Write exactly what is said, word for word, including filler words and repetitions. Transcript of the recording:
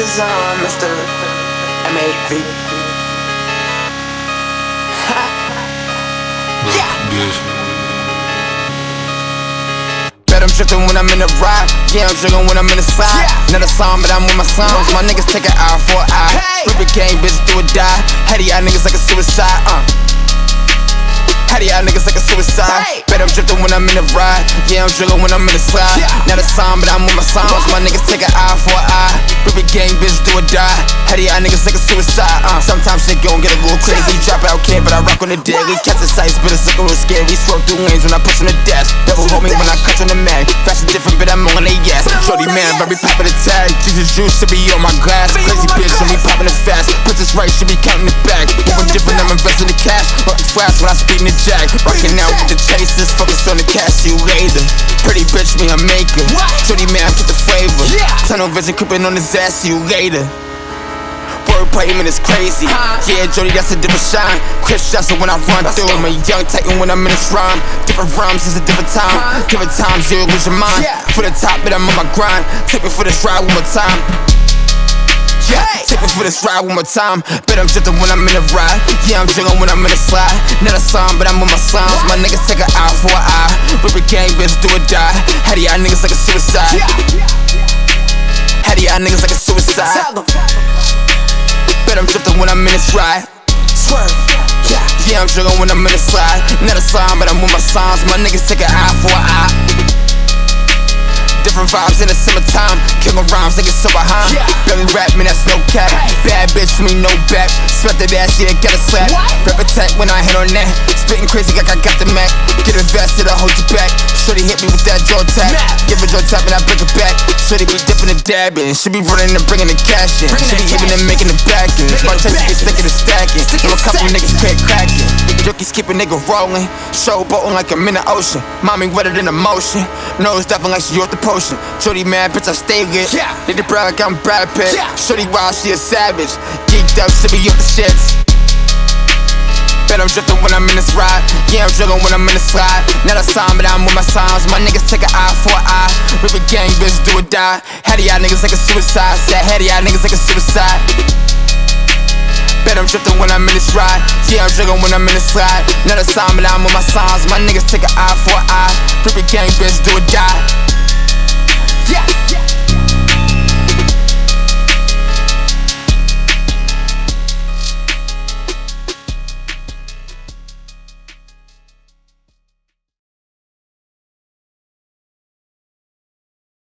is on Mister M A V. Yeah. Bet I'm drifting when I'm in the ride. Yeah, I'm drinking when I'm in the slide. Yeah. Not a song, but I'm with my songs. My niggas take an hour for an eye. Hey. Rip a gang, bitch, do or die. Heady y'all niggas like a suicide. Uh. Heady y'all niggas like a suicide. Hey. Bet I'm drifting when I'm in the ride. Yeah, I'm drinking when I'm in the slide. Yeah. Not a song, but I'm with my songs. My niggas take an eye for an eye. Rip a gang, bitch, do or die. Heady y'all niggas like a suicide. Uh. Sometimes shit gon' get a little crazy. Drop out, kid, but I rock on the daily. Catch the sights, but it's looking real scary. Swerve through lanes when I push on the dash. Devil hold me when I cut on the mag. Fashion different, but I'm on the ass. Shorty man, very poppin' the tag. Jesus juice should be on my glass. Crazy bitch, should be poppin' it fast. Princess right, should be counting it back. Moving different, I'm investing the cash. Rockin' flash when I speed in the jack. Rockin' out with the chasers, focus on the cash, you later. Pretty bitch, me, I make her. Shorty man, get the flavor. Tunnel vision creeping on his ass, see you later. Wordplay, man, it's crazy. Yeah, Jody, that's a different shine. Chris Johnson when I run through him. A young titan when I'm in this rhyme. Different rhymes, it's a different time. Different times, you'll lose your mind. For the top, but I'm on my grind. Take me for this ride one more time. Yeah, take me for this ride one more time. Bet I'm drifting when I'm in the ride. Yeah, I'm drinking when I'm in the slide. Not a song, but I'm with my songs. My niggas take an eye for an eye. Rip a gang, bitch, do or die. Heady y'all niggas like a suicide. Heady y'all niggas like a suicide. Bet I'm drifting when I'm in this ride. Swerve, yeah. Yeah, I'm drinking when I'm in the slide. Not a song, but I'm with my songs. My niggas take an eye for an eye. Different vibes in the summertime. Killing rhymes, niggas so behind. Barely rap, man, that's no cap. Bad bitch to me, no back. Sweat that ass, yeah, get a slap. Rep attack when I hit on that. Spitting crazy like I got the Mac. Get invested, I hold you back. Shorty hit me with that jaw tap. Give her jaw tap and I break it back. Shorty be dipping and dabbing. She be running and bringing the cash in. She be even and making it back in. My chest get sticking and stacking. Know a couple niggas quit cracking. Jockeys keep a nigga rolling. Showboating like I'm in the ocean. Mommy wetter than emotion. Nose stuffing like she off the potion. Shorty mad, bitch, I stay lit. Need to brag like I'm Brad Pitt. Shorty wild, she a savage. Geeked up, she be up the shits. Bet I'm drifting when I'm in this ride. Yeah, I'm drilling when I'm in the slide. Not a song, but I'm with my songs. My niggas take an eye for an eye. Rip a gang, bitch, do or die. Heady y'all niggas like a suicide. Said heady y'all niggas like a suicide. Bet I'm drifting when I'm in this ride. Yeah, I'm drinking when I'm in the slide. Not a song, but I'm with my songs. My niggas take an eye for an eye. Rip a gang, bitch, do or die.